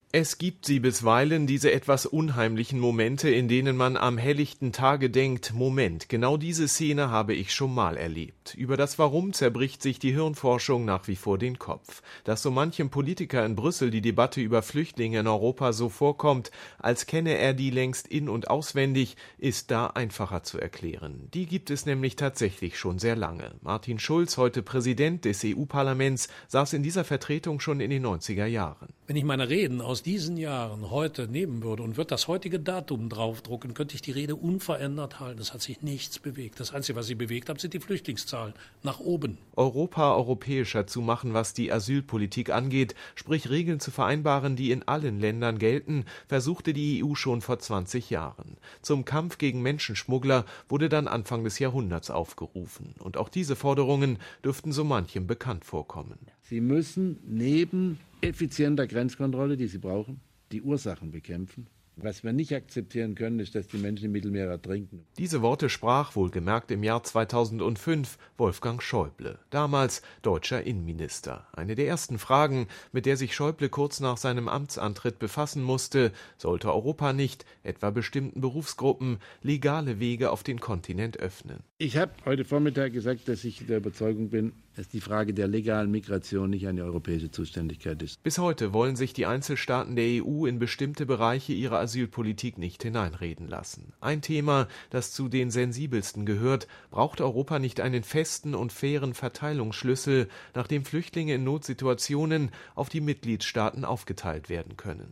Es gibt sie bisweilen, diese etwas unheimlichen Momente, in denen man am helllichten Tage denkt, Moment, genau diese Szene habe ich schon mal erlebt. Über das Warum zerbricht sich die Hirnforschung nach wie vor den Kopf. Dass so manchem Politiker in Brüssel die Debatte über Flüchtlinge in Europa so vorkommt, als kenne er die längst in- und auswendig, ist da einfacher zu erklären. Die gibt es nämlich tatsächlich schon sehr lange. Martin Schulz, heute Präsident des EU-Parlaments, saß in dieser Vertretung schon in den 90er Jahren. Wenn ich meine Reden aus diesen Jahren heute nehmen würde und würde das heutige Datum draufdrucken, könnte ich die Rede unverändert halten. Es hat sich nichts bewegt. Das Einzige, was sich bewegt hat, sind die Flüchtlingszahlen nach oben. Europa europäischer zu machen, was die Asylpolitik angeht, sprich Regeln zu vereinbaren, die in allen Ländern gelten, versuchte die EU schon vor 20 Jahren. Zum Kampf gegen Menschenschmuggler wurde dann Anfang des Jahrhunderts aufgerufen. Und auch diese Forderungen dürften so manchem bekannt vorkommen. Sie müssen neben effizienter Grenzkontrolle, die sie brauchen, die Ursachen bekämpfen. Was wir nicht akzeptieren können, ist, dass die Menschen im Mittelmeer ertrinken. Diese Worte sprach, wohlgemerkt im Jahr 2005, Wolfgang Schäuble, damals deutscher Innenminister. Eine der ersten Fragen, mit der sich Schäuble kurz nach seinem Amtsantritt befassen musste: Sollte Europa nicht, etwa bestimmten Berufsgruppen, legale Wege auf den Kontinent öffnen? Ich habe heute Vormittag gesagt, dass ich der Überzeugung bin, dass die Frage der legalen Migration nicht eine europäische Zuständigkeit ist. Bis heute wollen sich die Einzelstaaten der EU in bestimmte Bereiche ihrer Asylpolitik nicht hineinreden lassen. Ein Thema, das zu den sensibelsten gehört: Braucht Europa nicht einen festen und fairen Verteilungsschlüssel, nach dem Flüchtlinge in Notsituationen auf die Mitgliedstaaten aufgeteilt werden können?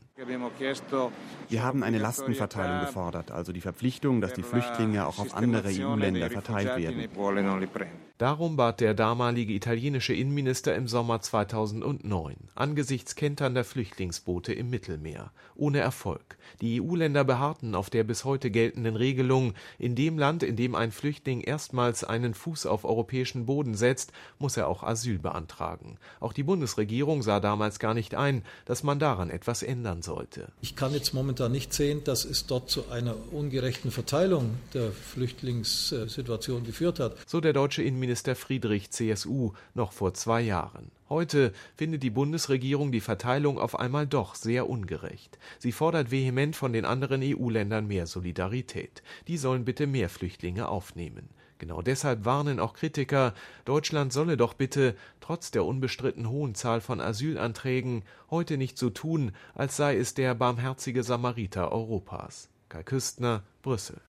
Wir haben eine Lastenverteilung gefordert, also die Verpflichtung, dass die Flüchtlinge auch auf andere EU-Länder verteilt werden. Darum bat der damalige italienische Innenminister im Sommer 2009 angesichts kenternder Flüchtlingsboote im Mittelmeer. Ohne Erfolg. Die EU-Länder beharrten auf der bis heute geltenden Regelung: In dem Land, in dem ein Flüchtling erstmals einen Fuß auf europäischen Boden setzt, muss er auch Asyl beantragen. Auch die Bundesregierung sah damals gar nicht ein, dass man daran etwas ändern sollte. Ich kann jetzt momentan nicht sehen, dass es dort zu einer ungerechten Verteilung der Flüchtlingssituation geführt hat. So der deutsche Innenminister Friedrich, CSU, noch vor 2 Jahren. Heute findet die Bundesregierung die Verteilung auf einmal doch sehr ungerecht. Sie fordert vehement von den anderen EU-Ländern mehr Solidarität. Die sollen bitte mehr Flüchtlinge aufnehmen. Genau deshalb warnen auch Kritiker, Deutschland solle doch bitte, trotz der unbestritten hohen Zahl von Asylanträgen, heute nicht so tun, als sei es der barmherzige Samariter Europas. Kai Küstner, Brüssel.